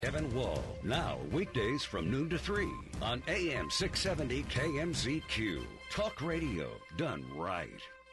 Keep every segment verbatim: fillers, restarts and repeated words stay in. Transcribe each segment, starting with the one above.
Kevin Wall, now weekdays from noon to three on A M six seventy K M Z Q. Talk radio done right.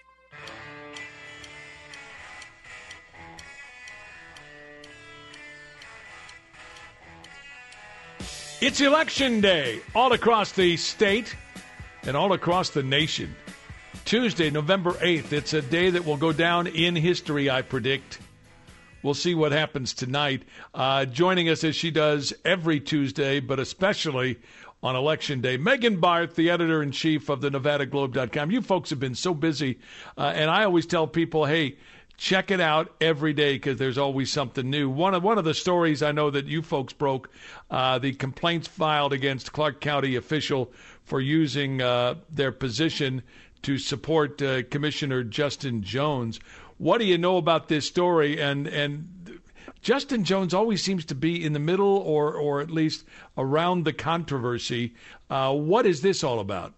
It's election day all across the state and all across the nation. Tuesday, November eighth. It's a day that will go down in history, I predict. We'll see what happens tonight. Uh, joining us as she does every Tuesday, but especially on Election Day, Megan Barth, the editor-in-chief of the Nevada Globe dot com. You folks have been so busy, uh, and I always tell people, hey, check it out every day because there's always something new. One of one of the stories I know that you folks broke, uh, the complaints filed against Clark County official for using uh, their position to support uh, Commissioner Justin Jones. What do you know about this story? And and Justin Jones always seems to be in the middle or, or at least around the controversy. Uh, what is this all about?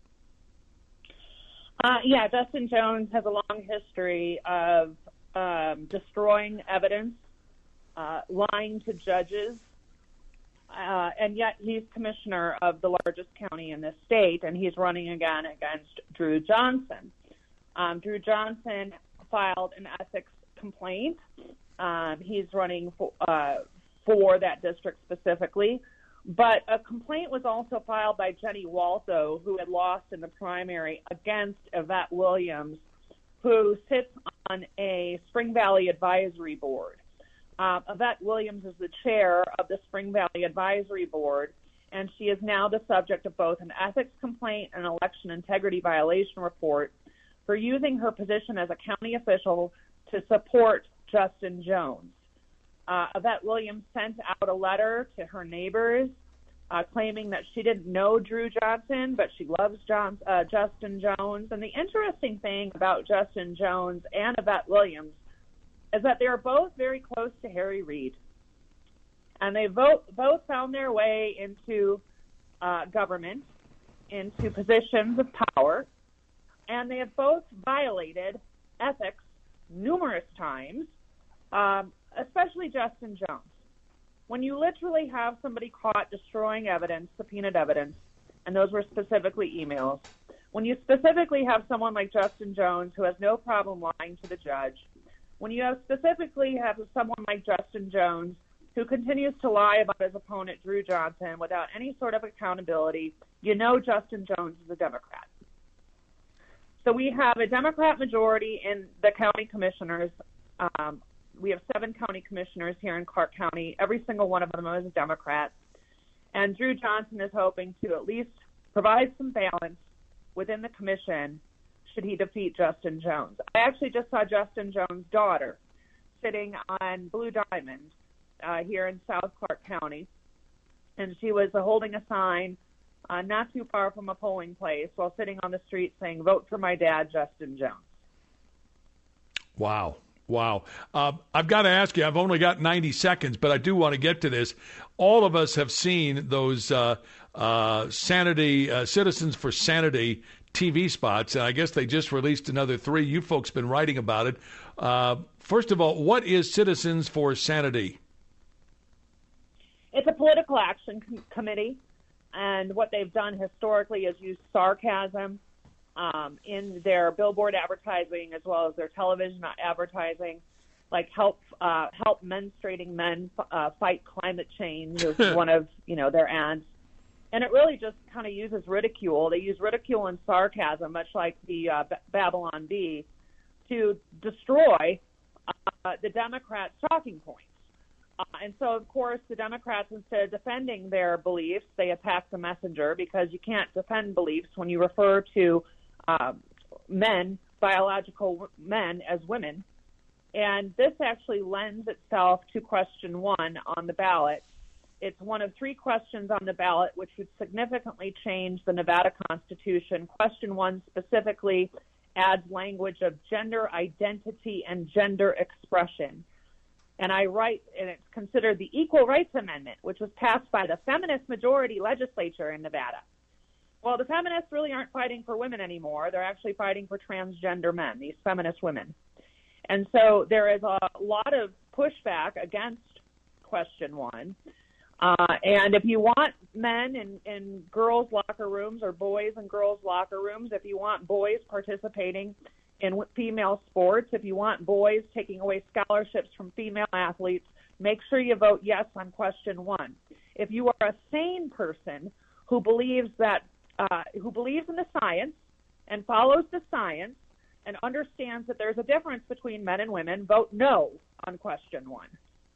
Uh, yeah, Justin Jones has a long history of um, destroying evidence, uh, lying to judges, uh, and yet he's commissioner of the largest county in the state, and he's running again against Drew Johnson. Um, Drew Johnson filed an ethics complaint. Um, he's running for, uh, for that district specifically. But a complaint was also filed by Jenny Waltho, who had lost in the primary against Yvette Williams, who sits on a Spring Valley Advisory Board. Uh, Yvette Williams is the chair of the Spring Valley Advisory Board, and she is now the subject of both an ethics complaint and an election integrity violation report for using her position as a county official to support Justin Jones. Uh, Yvette Williams sent out a letter to her neighbors uh, claiming that she didn't know Drew Johnson, but she loves John, uh, Justin Jones. And the interesting thing about Justin Jones and Yvette Williams is that they are both very close to Harry Reid. And they vote, both found their way into uh, government, into positions of power, and they have both violated ethics numerous times, um, especially Justin Jones. When you literally have somebody caught destroying evidence, subpoenaed evidence, and those were specifically emails, when you specifically have someone like Justin Jones who has no problem lying to the judge, when you have specifically have someone like Justin Jones who continues to lie about his opponent, Drew Johnson, without any sort of accountability, you know Justin Jones is a Democrat. So we have a Democrat majority in the county commissioners. Um, we have seven county commissioners here in Clark County. Every single one of them is a Democrat. And Drew Johnson is hoping to at least provide some balance within the commission should he defeat Justin Jones. I actually just saw Justin Jones' daughter sitting on Blue Diamond uh, here in South Clark County, and she was uh, holding a sign Uh, not too far from a polling place while sitting on the street saying, vote for my dad, Justin Jones. Wow. Wow. Uh, I've got to ask you, I've only got ninety seconds, but I do want to get to this. All of us have seen those uh, uh, sanity, uh, Citizens for Sanity T V spots, and I guess they just released another three. You folks been writing about it. Uh, first of all, what is Citizens for Sanity? It's a political action com- committee. And what they've done historically is use sarcasm um, in their billboard advertising as well as their television advertising, like help uh, help menstruating men uh, fight climate change is one of you know their ads. And it really just kind of uses ridicule. They use ridicule and sarcasm, much like the uh, B- Babylon Bee, to destroy uh, the Democrats' talking points. Uh, and so, of course, the Democrats, instead of defending their beliefs, they attack the messenger because you can't defend beliefs when you refer to uh, men, biological men, as women. And this actually lends itself to question one on the ballot. It's one of three questions on the ballot which would significantly change the Nevada Constitution. Question one specifically adds language of gender identity and gender expression. And I write, and it's considered the Equal Rights Amendment, which was passed by the feminist majority legislature in Nevada. Well, the feminists really aren't fighting for women anymore. They're actually fighting for transgender men, these feminist women. And so there is a lot of pushback against question one. Uh, and if you want men in, in girls' locker rooms or boys in girls' locker rooms, if you want boys participating in female sports, if you want boys taking away scholarships from female athletes, make sure you vote yes on question one. If you are a sane person who believes that uh, who believes in the science and follows the science and understands that there's a difference between men and women, vote no on question one.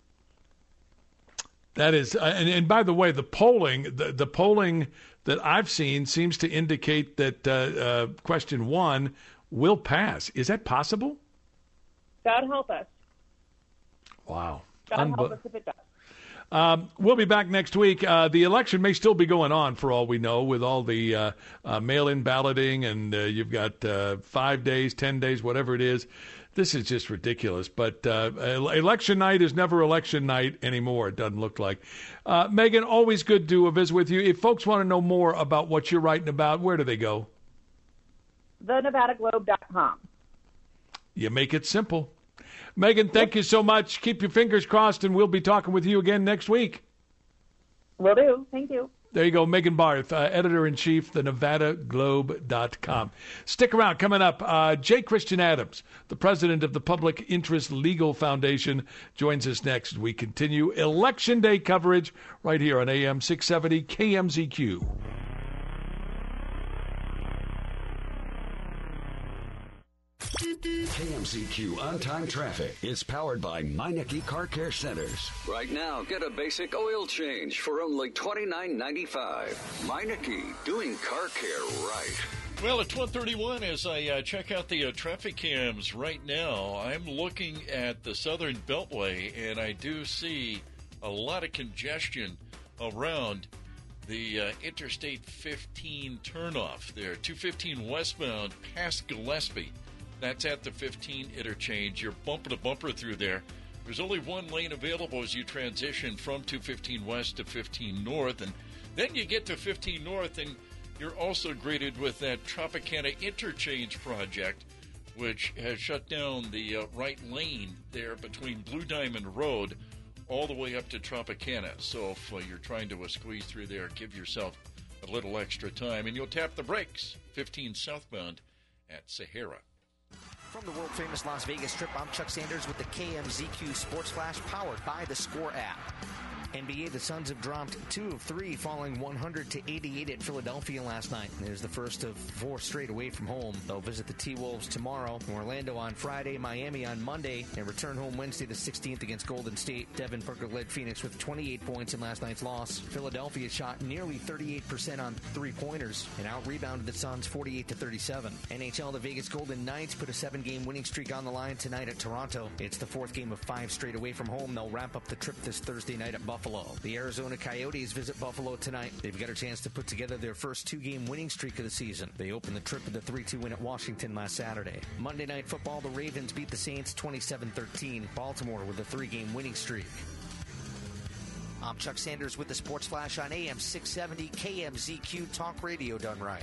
That is, uh, and, and by the way, the polling, the, the polling that I've seen seems to indicate that uh, uh, question one will pass. Is that possible? God help us. Wow. God Unbe- help us if it does. Um, we'll be back next week. Uh, the election may still be going on for all we know with all the uh, uh, mail-in balloting, and uh, you've got uh, five days, ten days, whatever it is. This is just ridiculous. But uh, election night is never election night anymore, it doesn't look like. Uh, Megan, always good to visit with you. If folks want to know more about what you're writing about, where do they go? the nevada globe dot com. You make it simple. Megan, thank you so much. Keep your fingers crossed, and we'll be talking with you again next week. Will do. Thank you. There you go, Megan Barth, uh, editor-in-chief, the nevada globe dot com. Stick around. Coming up, uh, J. Christian Adams, the president of the Public Interest Legal Foundation, joins us next. We continue Election Day coverage right here on A M six seventy K M Z Q. K M Z Q On-Time Traffic is powered by Meineke Car Care Centers. Right now, get a basic oil change for only twenty-nine ninety-five. Meineke, doing car care right. Well, it's one thirty-one as I uh, check out the uh, traffic cams right now. I'm looking at the Southern Beltway, and I do see a lot of congestion around the uh, Interstate fifteen turnoff there. two fifteen westbound past Gillespie. That's at the fifteen interchange. You're bumper to bumper through there. There's only one lane available as you transition from two fifteen west to fifteen north. And then you get to fifteen north, and you're also greeted with that Tropicana interchange project, which has shut down the uh, right lane there between Blue Diamond Road all the way up to Tropicana. So if uh, you're trying to uh, squeeze through there, give yourself a little extra time. And you'll tap the brakes, fifteen southbound at Sahara. From the world-famous Las Vegas Strip, I'm Chuck Sanders with the K M Z Q Sports Flash, powered by the Score app. N B A, the Suns have dropped two of three, falling one hundred to eighty-eight at Philadelphia last night. There's the first of four straight away from home. They'll visit the T-Wolves tomorrow, Orlando on Friday, Miami on Monday, and return home Wednesday the sixteenth against Golden State. Devin Booker led Phoenix with twenty-eight points in last night's loss. Philadelphia shot nearly thirty-eight percent on three-pointers and out-rebounded the Suns forty-eight to thirty-seven. N H L, the Vegas Golden Knights put a seven-game winning streak on the line tonight at Toronto. It's the fourth game of five straight away from home. They'll wrap up the trip this Thursday night at Buffalo. The Arizona Coyotes visit Buffalo tonight. They've got a chance to put together their first two-game winning streak of the season. They opened the trip with a three two win at Washington last Saturday. Monday Night Football, the Ravens beat the Saints twenty-seven thirteen. Baltimore with a three-game winning streak. I'm Chuck Sanders with the Sports Flash on A M six seventy K M Z Q Talk Radio done right.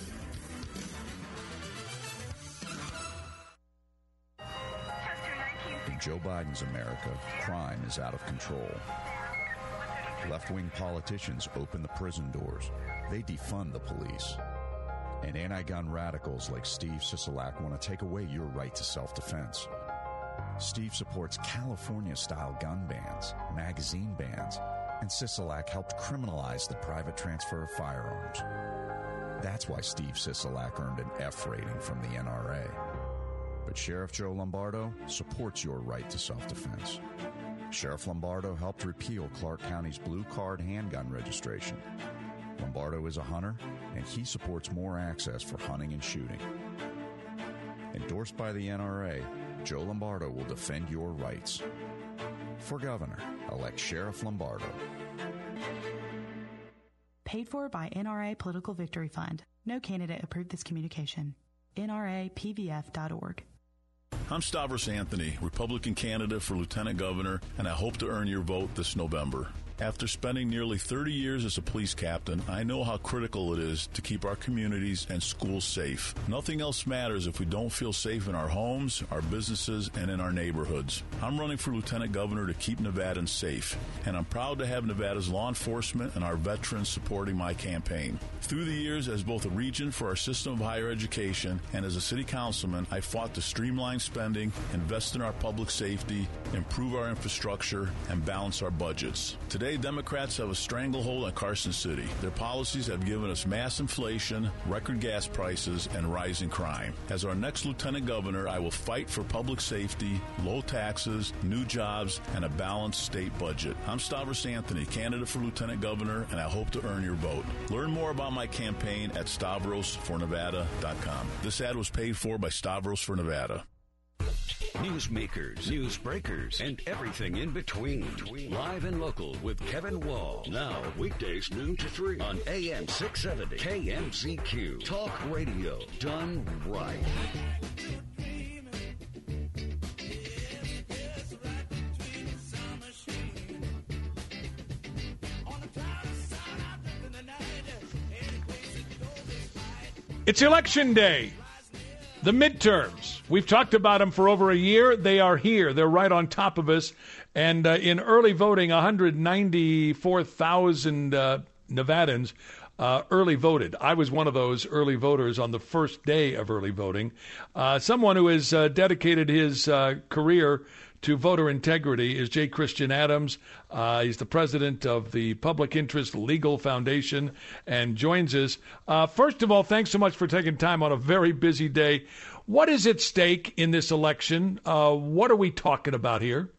In Joe Biden's America, crime is out of control. Left-wing politicians open the prison doors. They defund the police. And anti-gun radicals like Steve Sisolak want to take away your right to self-defense. Steve supports California-style gun bans, magazine bans, and Sisolak helped criminalize the private transfer of firearms. That's why Steve Sisolak earned an F rating from the N R A. But Sheriff Joe Lombardo supports your right to self-defense. Sheriff Lombardo helped repeal Clark County's blue card handgun registration. Lombardo is a hunter, and he supports more access for hunting and shooting. Endorsed by the N R A, Joe Lombardo will defend your rights. For governor, elect Sheriff Lombardo. Paid for by N R A Political Victory Fund. No candidate approved this communication. N R A P V F dot org. I'm Stavros Anthony, Republican candidate for Lieutenant Governor, and I hope to earn your vote this November. After spending nearly thirty years as a police captain, I know how critical it is to keep our communities and schools safe. Nothing else matters if we don't feel safe in our homes, our businesses, and in our neighborhoods. I'm running for Lieutenant Governor to keep Nevadans safe, and I'm proud to have Nevada's law enforcement and our veterans supporting my campaign. Through the years, as both a regent for our system of higher education and as a city councilman, I fought to streamline spending, invest in our public safety, improve our infrastructure, and balance our budgets. Today, Democrats have a stranglehold on Carson City. Their policies have given us mass inflation, record gas prices, and rising crime. As our next lieutenant governor, I will fight for public safety, low taxes, new jobs, and a balanced state budget. I'm Stavros Anthony, candidate for lieutenant governor, and I hope to earn your vote. Learn more about my campaign at stavros for nevada dot com. This ad was paid for by Stavros for Nevada. Newsmakers, news breakers, and everything in between. Live and local with Kevin Wall. Now, weekdays noon to three on A M six seventy K M Z Q. Talk radio done right. It's election day. The midterms. We've talked about them for over a year. They are here. They're right on top of us. And uh, in early voting, one hundred ninety-four thousand uh, Nevadans uh, early voted. I was one of those early voters on the first day of early voting. Uh, someone who has uh, dedicated his uh, career to voter integrity is J. Christian Adams. Uh, he's the president of the Public Interest Legal Foundation and joins us. Uh, first of all, thanks so much for taking time on a very busy day. What is at stake in this election? Uh, what are we talking about here?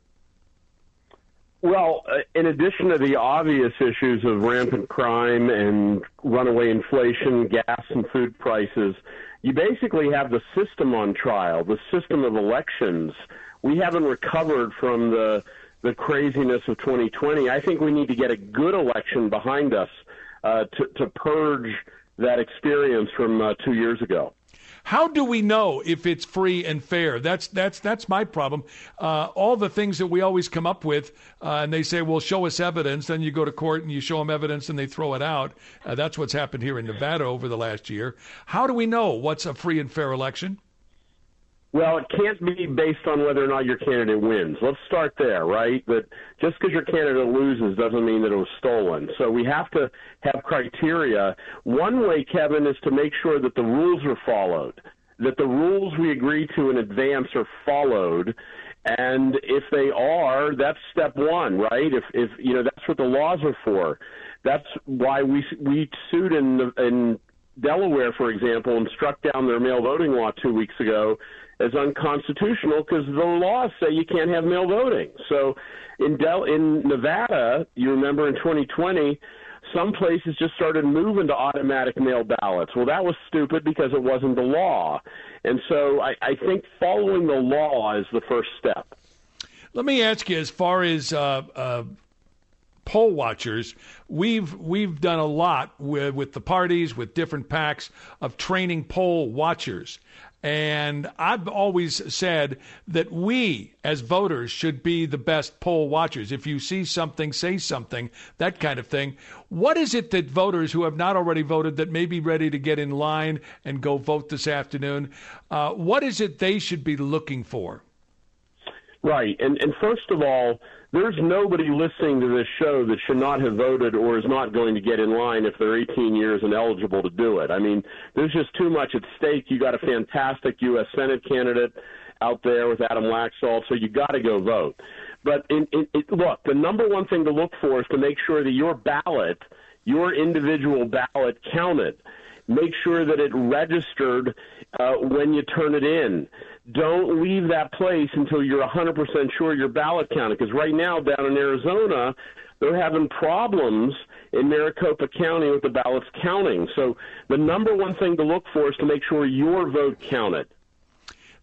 Well, uh, in addition to the obvious issues of rampant crime and runaway inflation, gas and food prices, you basically have the system on trial, the system of elections. We haven't recovered from the the craziness of twenty twenty. I think we need to get a good election behind us uh, to, to purge that experience from uh, two years ago. How do we know if it's free and fair? That's that's that's my problem. Uh, all the things that we always come up with, uh, and they say, well, show us evidence. Then you go to court and you show them evidence and they throw it out. Uh, that's what's happened here in Nevada over the last year. How do we know what's a free and fair election? Well, it can't be based on whether or not your candidate wins. Let's start there, right? That just because your candidate loses doesn't mean that it was stolen. So we have to have criteria. One way, Kevin, is to make sure that the rules are followed, that the rules we agree to in advance are followed. And if they are, that's step one, right? If, if you know, that's what the laws are for. That's why we we sued in in Delaware, for example, and struck down their mail voting law two weeks ago as unconstitutional because the laws say you can't have mail voting. So in Del- in Nevada, you remember in twenty twenty, some places just started moving to automatic mail ballots. Well, that was stupid because it wasn't the law. And so I, I think following the law is the first step. Let me ask you, as far as uh, uh, poll watchers, we've we've done a lot with, with the parties, with different PACs, of training poll watchers. And I've always said that we, as voters, should be the best poll watchers. If you see something, say something, that kind of thing. What is it that voters who have not already voted that may be ready to get in line and go vote this afternoon, uh, what is it they should be looking for? Right. And, and first of all, there's nobody listening to this show that should not have voted or is not going to get in line if they're eighteen years and eligible to do it. I mean, there's just too much at stake. You got a fantastic U S Senate candidate out there with Adam Laxalt, so you got to go vote. But in, in, it, look, the number one thing to look for is to make sure that your ballot, your individual ballot counted. Make sure that it registered uh, when you turn it in. Don't leave that place until you're one hundred percent sure your ballot counted, because right now down in Arizona, they're having problems in Maricopa County with the ballots counting. So the number one thing to look for is to make sure your vote counted.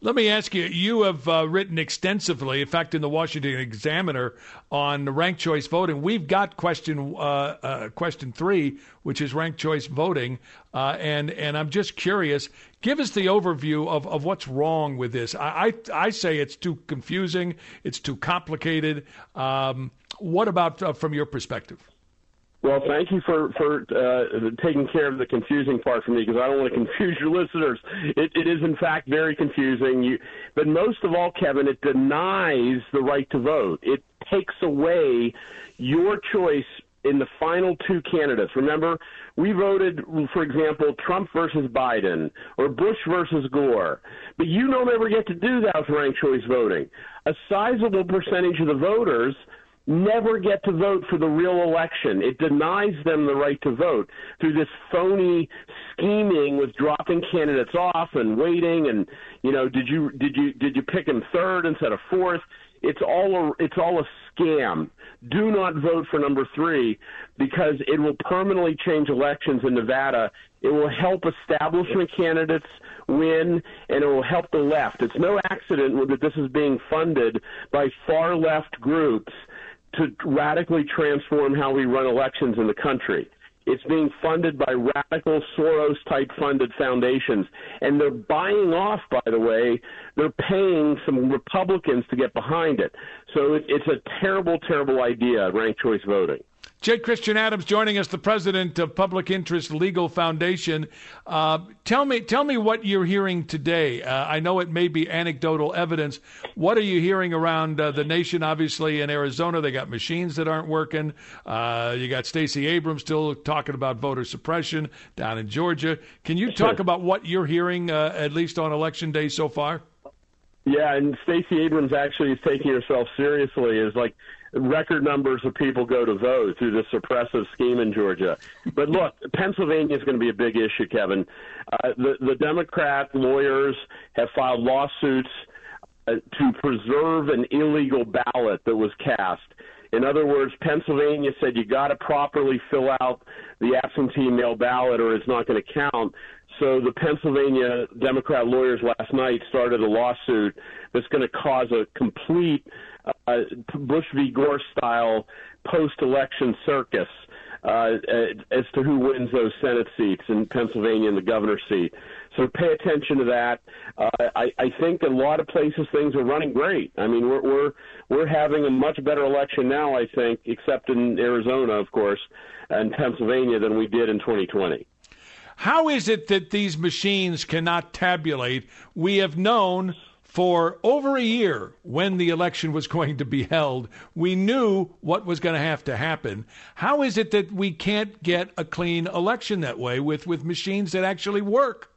Let me ask you, you have uh, written extensively, in fact, in the Washington Examiner, on ranked choice voting. We've got question uh, uh, question three, which is ranked choice voting, uh, and, and I'm just curious, give us the overview of, of what's wrong with this. I, I, I say it's too confusing, it's too complicated. Um, what about uh, from your perspective? Well, thank you for, for uh, taking care of the confusing part for me, because I don't want to confuse your listeners. It, it is, in fact, very confusing. You, but most of all, Kevin, it denies the right to vote. It takes away your choice in the final two candidates. Remember, we voted, for example, Trump versus Biden or Bush versus Gore. But you don't ever get to do that with ranked choice voting. A sizable percentage of the voters never get to vote for the real election. It denies them the right to vote through this phony scheming with dropping candidates off and waiting and, you know, did you did you did you pick him third instead of fourth? It's all a, it's all a scam. Do not vote for number three, because it will permanently change elections in Nevada. It will help establishment candidates win, and it will help the left. It's no accident that this is being funded by far left groups to radically transform how we run elections in the country. It's being funded by radical Soros-type funded foundations. And they're buying off, by the way, they're paying some Republicans to get behind it. So it, it's a terrible, terrible idea, ranked choice voting. J. Christian Adams joining us, the president of Public Interest Legal Foundation. Uh, tell me, tell me what you're hearing today. Uh, I know it may be anecdotal evidence. What are you hearing around uh, the nation? Obviously, in Arizona, they got machines that aren't working. Uh, you got Stacey Abrams still talking about voter suppression down in Georgia. Can you talk about what you're hearing, uh, at least on Election Day so far? Yeah, and Stacey Abrams actually is taking herself seriously. Is like record numbers of people go to vote through this suppressive scheme in Georgia. But look, Pennsylvania is going to be a big issue, Kevin. Uh, the, the Democrat lawyers have filed lawsuits uh, to preserve an illegal ballot that was cast. In other words, Pennsylvania said you got to properly fill out the absentee mail ballot or it's not going to count. So the Pennsylvania Democrat lawyers last night started a lawsuit that's going to cause a complete uh, Bush v. Gore style post-election circus uh, as to who wins those Senate seats in Pennsylvania and the governor's seat. So pay attention to that. Uh, I, I think a lot of places things are running great. I mean, we're we're we're having a much better election now, I think, except in Arizona, of course, and Pennsylvania than we did in twenty twenty. How is it that these machines cannot tabulate? We have known for over a year when the election was going to be held. We knew what was going to have to happen. How is it that we can't get a clean election that way with, with machines that actually work?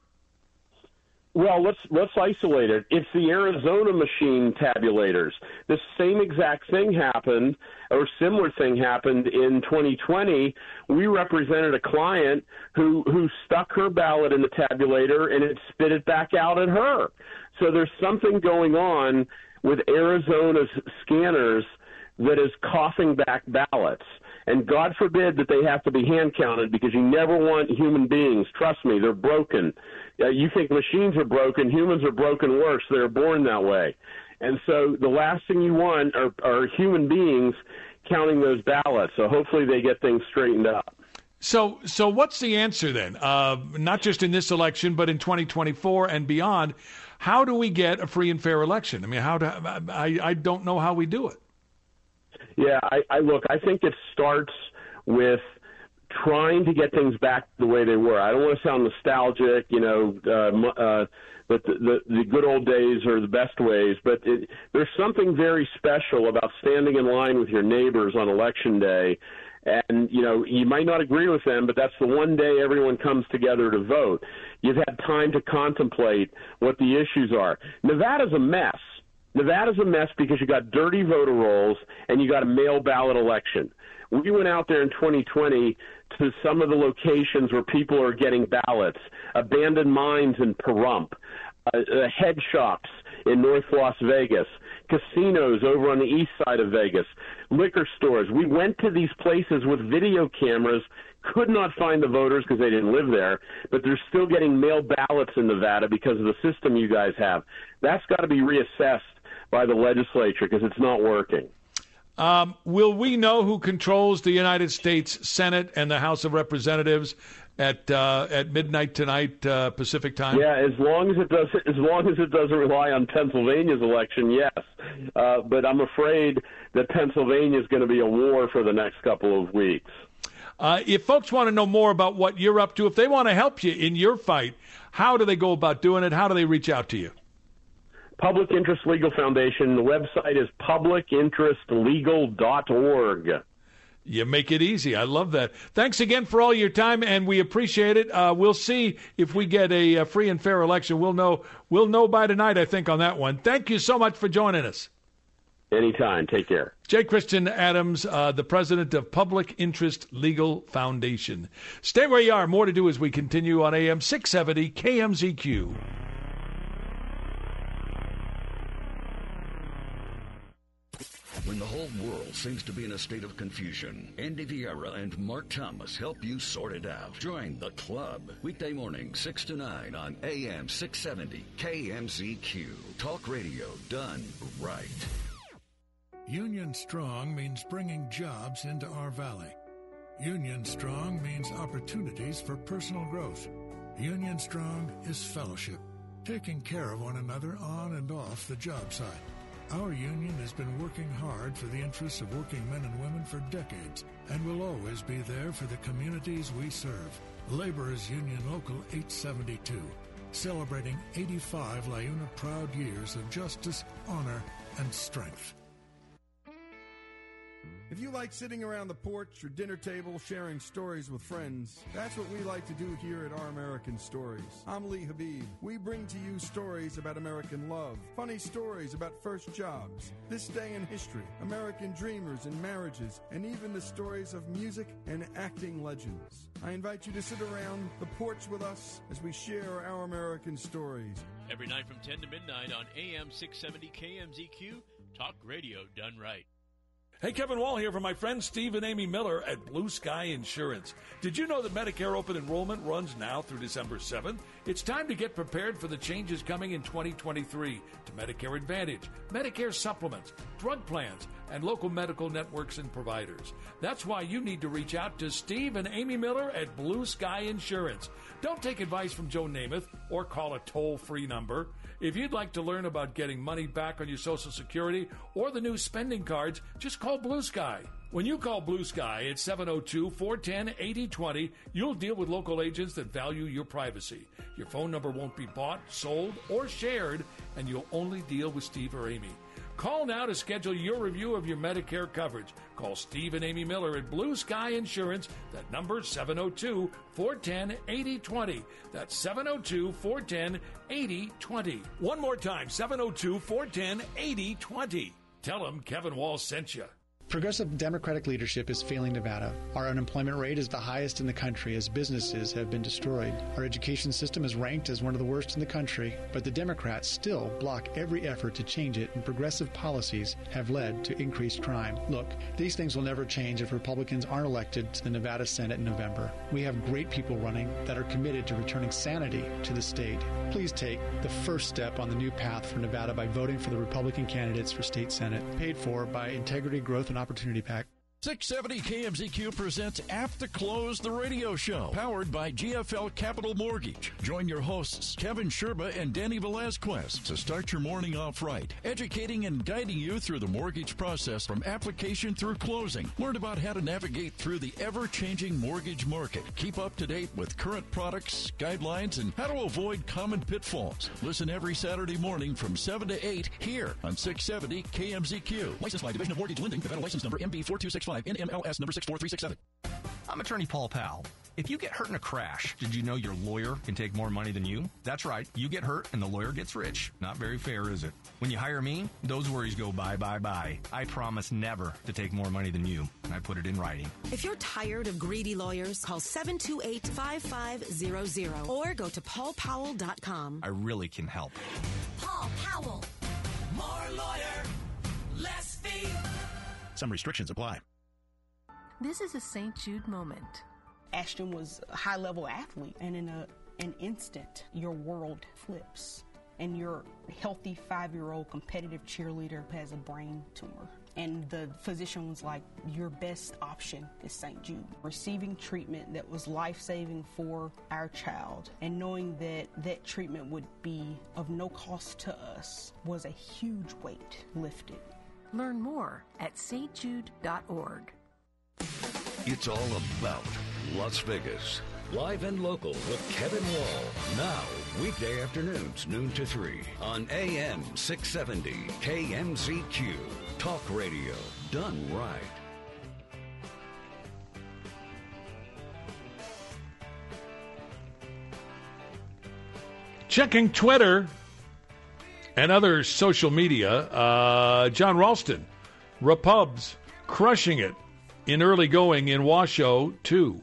Well, let's let's isolate it. It's the Arizona machine tabulators. The same exact thing happened, or similar thing happened in twenty twenty. We represented a client who who stuck her ballot in the tabulator and it spit it back out at her. So there's something going on with Arizona's scanners that is coughing back ballots. And God forbid that they have to be hand counted, because you never want human beings. Trust me, they're broken. Uh, you think machines are broken. Humans are broken worse. They're born that way. And so the last thing you want are, are human beings counting those ballots. So hopefully they get things straightened up. So, so what's the answer then? Uh, not just in this election, but in twenty twenty-four and beyond. How do we get a free and fair election? I mean, how do I? I don't know how we do it. Yeah, I, I look, I think it starts with trying to get things back the way they were. I don't want to sound nostalgic, you know, uh, uh, but the, the, the good old days are the best ways, but it, there's something very special about standing in line with your neighbors on Election Day. And, you know, you might not agree with them, but that's the one day everyone comes together to vote. You've had time to contemplate what the issues are. Nevada's a mess. Nevada's a mess because you got dirty voter rolls and you got a mail ballot election. We went out there in twenty twenty to some of the locations where people are getting ballots, abandoned mines in Pahrump, uh, uh, head shops in North Las Vegas, casinos over on the east side of Vegas, liquor stores. We went to these places with video cameras, could not find the voters because they didn't live there, but they're still getting mail ballots in Nevada because of the system you guys have. That's got to be reassessed by the legislature because it's not working. Um, will we know who controls the United States Senate and the House of Representatives at uh, at midnight tonight uh, Pacific time? Yeah, as long as it does, as long as it doesn't rely on Pennsylvania's election, yes. Uh, but I'm afraid that Pennsylvania is going to be a war for the next couple of weeks. Uh, if folks want to know more about what you're up to, if they want to help you in your fight, how do they go about doing it? How do they reach out to you? Public Interest Legal Foundation. The website is public interest legal dot org. You make it easy. I love that. Thanks again for all your time, and we appreciate it. Uh, we'll see if we get a, a free and fair election. We'll know. We'll know by tonight, I think, on that one. Thank you so much for joining us. Anytime. Take care. J. Christian Adams, uh, the president of Public Interest Legal Foundation. Stay where you are. More to do as we continue on A M six seventy K M Z Q. When the whole world seems to be in a state of confusion, Andy Vieira and Mark Thomas help you sort it out. Join the club. Weekday morning, six to nine on A M six seventy K M Z Q. Talk radio done right. Union Strong means bringing jobs into our valley. Union Strong means opportunities for personal growth. Union Strong is fellowship, taking care of one another on and off the job site. Our union has been working hard for the interests of working men and women for decades and will always be there for the communities we serve. Laborers Union Local eight seventy-two, celebrating eighty-five LiUNA proud years of justice, honor, and strength. If you like sitting around the porch or dinner table sharing stories with friends, that's what we like to do here at Our American Stories. I'm Lee Habib. We bring to you stories about American love, funny stories about first jobs, this day in history, American dreamers and marriages, and even the stories of music and acting legends. I invite you to sit around the porch with us as we share Our American Stories. Every night from ten to midnight on A M six seventy K M Z Q, talk radio done right. Hey, Kevin Wall here for my friends Steve and Amy Miller at Blue Sky Insurance. Did you know that Medicare open enrollment runs now through December seventh? It's time to get prepared for the changes coming in twenty twenty-three to Medicare Advantage, Medicare supplements, drug plans, and local medical networks and providers. That's why you need to reach out to Steve and Amy Miller at Blue Sky Insurance. Don't take advice from Joe Namath or call a toll-free number. If you'd like to learn about getting money back on your Social Security or the new spending cards, just call Blue Sky. When you call Blue Sky at seven oh two, four one zero, eight oh two oh, you'll deal with local agents that value your privacy. Your phone number won't be bought, sold, or shared, and you'll only deal with Steve or Amy. Call now to schedule your review of your Medicare coverage. Call Steve and Amy Miller at Blue Sky Insurance. That number is seven oh two, four one zero, eight oh two oh. That's seven oh two, four one zero, eight oh two oh. One more time, seven oh two, four one zero, eight oh two oh. Tell them Kevin Wall sent you. Progressive Democratic leadership is failing Nevada. Our unemployment rate is the highest in the country as businesses have been destroyed. Our education system is ranked as one of the worst in the country, but the Democrats still block every effort to change it, and progressive policies have led to increased crime. Look, these things will never change if Republicans aren't elected to the Nevada Senate in November. We have great people running that are committed to returning sanity to the state. Please take the first step on the new path for Nevada by voting for the Republican candidates for state Senate, paid for by Integrity Growth and Opportunity PAC. six seventy K M Z Q presents After Close, the radio show, powered by G F L Capital Mortgage. Join your hosts, Kevin Sherba and Danny Velazquez, to start your morning off right, educating and guiding you through the mortgage process from application through closing. Learn about how to navigate through the ever-changing mortgage market. Keep up to date with current products, guidelines, and how to avoid common pitfalls. Listen every Saturday morning from seven to eight here on six seventy K M Z Q. Licensed by Division of Mortgage Lending, Nevada license number M B four two six five, N M L S number six four three six seven. I'm attorney Paul Powell. If you get hurt in a crash, did you know your lawyer can take more money than you? That's right. You get hurt and the lawyer gets rich. Not very fair, is it? When you hire me, those worries go bye, bye, bye. I promise never to take more money than you. I put it in writing. If you're tired of greedy lawyers, call seven two eight, five five zero zero or go to paul powell dot com. I really can help. Paul Powell. More lawyer, Some restrictions apply. This is a Saint Jude moment. Ashton was a high-level athlete, and in a, an instant, your world flips. And your healthy five-year-old competitive cheerleader has a brain tumor. And the physician was like, your best option is Saint Jude. Receiving treatment that was life-saving for our child and knowing that that treatment would be of no cost to us was a huge weight lifted. Learn more at s t jude dot org. It's all about Las Vegas. Live and local with Kevin Wall. Now, weekday afternoons, noon to three on A M six seventy K M Z Q. Talk radio done right. Checking Twitter and other social media, uh, John Ralston, Repubs, crushing it in early going in Washoe, too.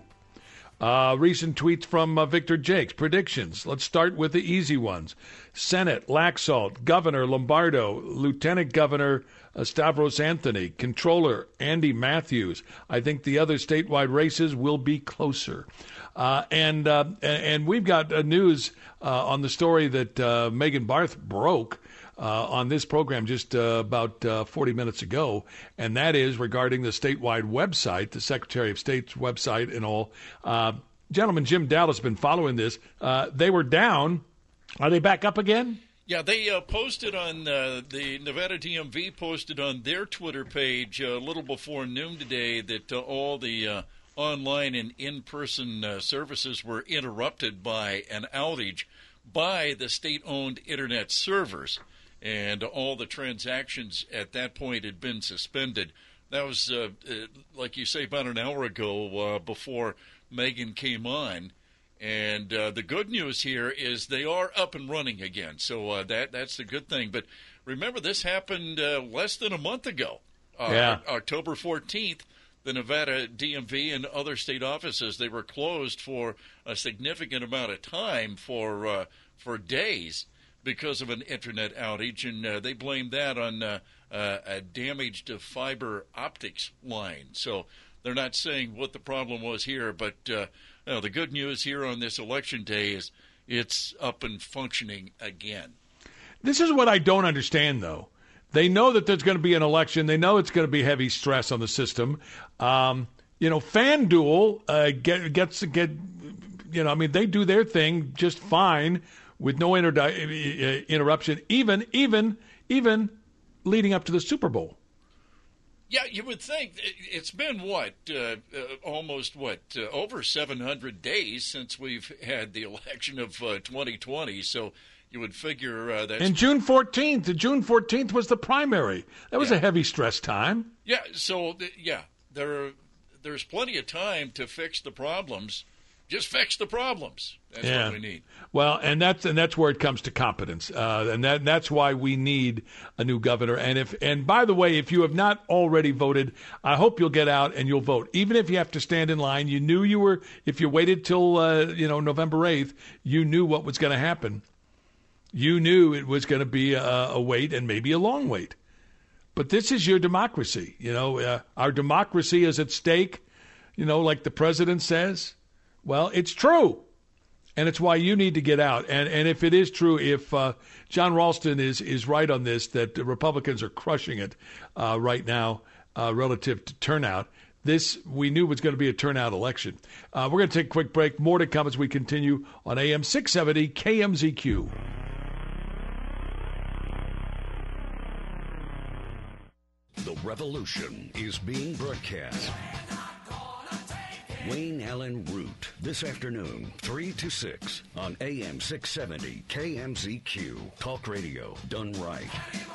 Uh, recent tweets from uh, Victor Jakes. Predictions. Let's start with the easy ones. Senate, Laxalt. Governor, Lombardo. Lieutenant Governor, uh, Stavros Anthony. Controller, Andy Matthews. I think the other statewide races will be closer. Uh, and uh, and we've got uh, news uh, on the story that uh, Megan Barth broke Uh, on this program just uh, about uh, forty minutes ago, and that is regarding the statewide website, the Secretary of State's website and all. Uh, gentleman Jim Dallas has been following this. Uh, they were down. Are they back up again? Yeah, they uh, posted on uh, the Nevada D M V posted on their Twitter page uh, a little before noon today that uh, all the uh, online and in-person uh, services were interrupted by an outage by the state-owned internet servers. And all the transactions at that point had been suspended. That was, uh, uh, like you say, about an hour ago uh, before Megan came on. And uh, the good news here is they are up and running again. So uh, that that's the good thing. But remember, this happened uh, less than a month ago. Uh, yeah. October fourteenth, the Nevada D M V and other state offices, they were closed for a significant amount of time, for uh, for days, because of an internet outage, and uh, they blamed that on uh, uh, a damaged fiber optics line. So they're not saying what the problem was here, but uh, you know, the good news here on this election day is it's up and functioning again. This is what I don't understand, though. They know that there's going to be an election. They know it's going to be heavy stress on the system. Um, you know, FanDuel uh, get, gets get. You know, I mean, they do their thing just fine, with no inter- interruption, even even even leading up to the Super Bowl. Yeah, you would think. It's been, what, uh, uh, almost, what, uh, over seven hundred days since we've had the election of uh, twenty twenty, so you would figure uh, that's... And June fourteenth, June fourteenth was the primary. That was yeah. a heavy stress time. Yeah, so, yeah, there there's plenty of time to fix the problems. Just fix the problems. That's yeah. what we need. Well, and that's and that's where it comes to competence, uh, and that that's why we need a new governor. And if and by the way, if you have not already voted, I hope you'll get out and you'll vote, even if you have to stand in line. You knew you were. If you waited till uh, you know November eighth, you knew what was going to happen. You knew it was going to be a, a wait, and maybe a long wait. But this is your democracy. You know, uh, our democracy is at stake. You know, like the president says. Well, it's true, and it's why you need to get out. And and if it is true, if uh, John Ralston is, is right on this, that the Republicans are crushing it uh, right now uh, relative to turnout, this we knew was going to be a turnout election. Uh, we're going to take a quick break. More to come as we continue on A M six seventy K M Z Q. The revolution is being broadcast. Wayne Allen Root, this afternoon, three to six, on A M six seventy K M Z Q. Talk radio done right.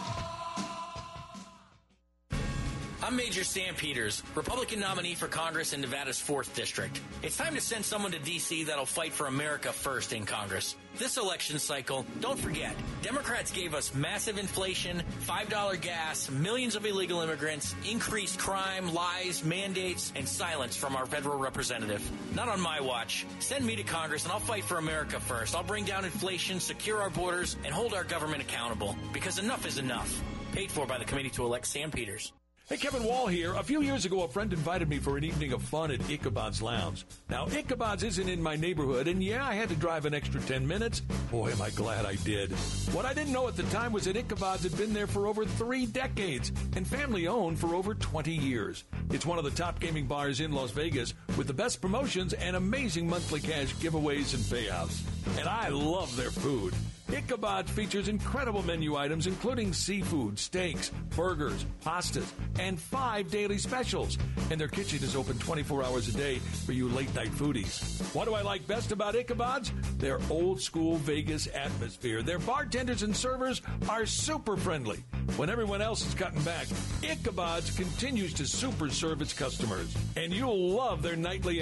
I'm Major Sam Peters, Republican nominee for Congress in Nevada's fourth District. It's time to send someone to D C that'll fight for America first in Congress. This election cycle, don't forget, Democrats gave us massive inflation, five dollar gas, millions of illegal immigrants, increased crime, lies, mandates, and silence from our federal representative. Not on my watch. Send me to Congress and I'll fight for America first. I'll bring down inflation, secure our borders, and hold our government accountable. Because enough is enough. Paid for by the committee to elect Sam Peters. Hey, Kevin Wall here. A few years ago, a friend invited me for an evening of fun at Ichabod's Lounge. Now, Ichabod's isn't in my neighborhood, and yeah, I had to drive an extra ten minutes. Boy, am I glad I did. What I didn't know at the time was that Ichabod's had been there for over three decades and family-owned for over twenty years. It's one of the top gaming bars in Las Vegas with the best promotions and amazing monthly cash giveaways and payouts. And I love their food. Ichabod features incredible menu items including seafood, steaks, burgers, pastas, and five daily specials. And their kitchen is open twenty-four hours a day for you late-night foodies. What do I like best about Ichabod's? Their old-school Vegas atmosphere. Their bartenders and servers are super friendly. When everyone else is cutting back, Ichabod's continues to super serve its customers. And you'll love their nightly